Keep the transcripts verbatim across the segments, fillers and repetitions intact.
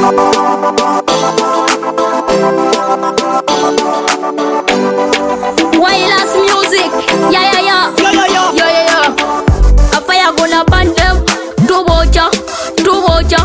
Wireless music, yeah yeah yeah, yeah yeah yeah, yeah yeah yeah. A fire gonna burn them, to watcha, to watcha.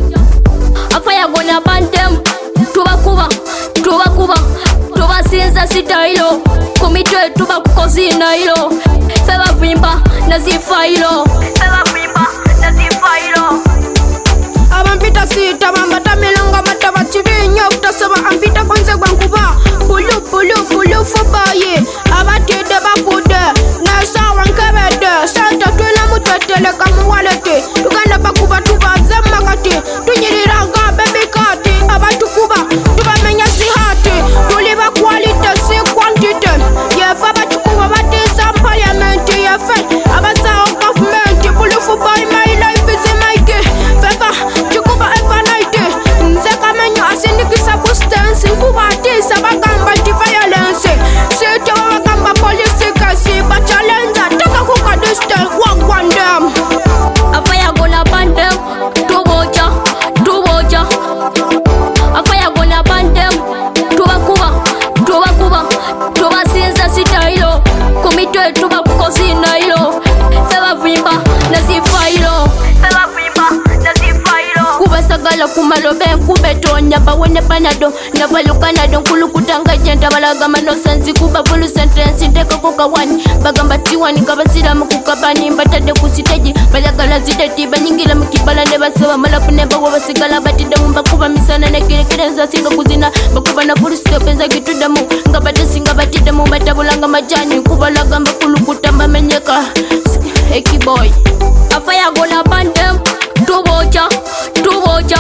A fire gonna burn them, to bakuba, to bakuba, to basinza sita hilo, kumitwe tu bakukozina hilo, feba vimba na zifa hilo, feba vimba na zifa hilo. Abampita sita bambata milonga mata bachibinya kutasaba ampita kwanze gwankuba pulu pulu pulu fubaye abatide bakude na sawa nkabede santa twina mutetele kamuwalete tuganda bakuba tubaze makati tunyirira nga baby kati abatukuba tubamenya sihati tuliba quality si quantity yefa batukuba batisa parliament yefe abasawo government pulu fubaye my life is in my game fefa chikuba evanite nzeka menyo asindikisa bustance kubatisa bagamba di violence sito bagamba police kasi ba challenge taka kuka distance walk one them. A fire gonna burn them, to watcha, to watcha. A fire gonna burn them, to bakuba, to bakuba, to basinza sita hilo, kumitwe tu bakukozina hilo, feba vimba na zifa hilo, feba vimba na zifa hilo. Kubasagala kumalobe kubetonya bawene panado na balukanado kulukutanga jenta balaga mano sensi kuba full sentence ndeka koka wani bagamba tiwani kabasira mukukabani mbatade kusiteji balagala ziteti banyingila mukibala ne basaba malapu ne bawo basigala batide mumba kuba misana ne kirekerenza singa kuzina bakuba na full stop enza gitudamu ngabate singa batide mu batabulanga majani kubalaga mbakulukutamba menyeka eki boy. A fire gonna burn them, to watcha, to watcha.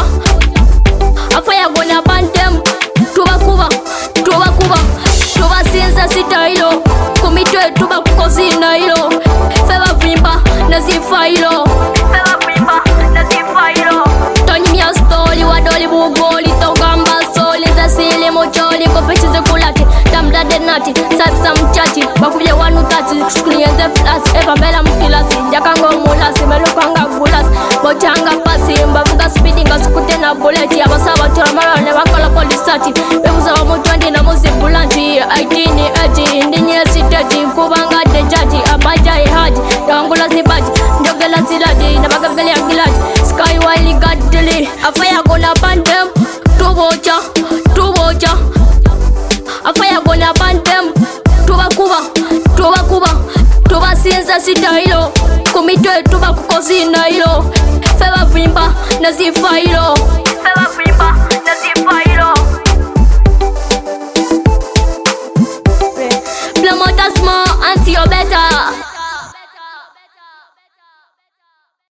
A fire gonna burn them, to bakuba, to bakuba, to basinza sita hilo, kumitwe tu bakukozina hilo, feba vimba na zifa hilo, feba vimba na zifa hilo. Tony mia story wadoli bugoli togamba soli za sili mocholi kopeshize kulati damda denati satsa mchachi bakubye wanu tati klienze flas eva bela mkilasi jakango mulasi melukanga gulas bochanga pasi mbavuga speeding asikute na buleti abasaba turamara ne bakola polisati bebuza wa mutwandi na muzi bulanti aitini eti ndinye siteti kubanga dejaji abaja ihaji yangula zibaji njogela siladi na bagagali angilaji sky wily gadli. A fire gonna burn them, to watcha, to watcha. A fire gonna burn them, to bakuba, to bakuba, to basinza sita hilo, kumitwe tu bakukozina hilo, feba vimba na zifa hilo.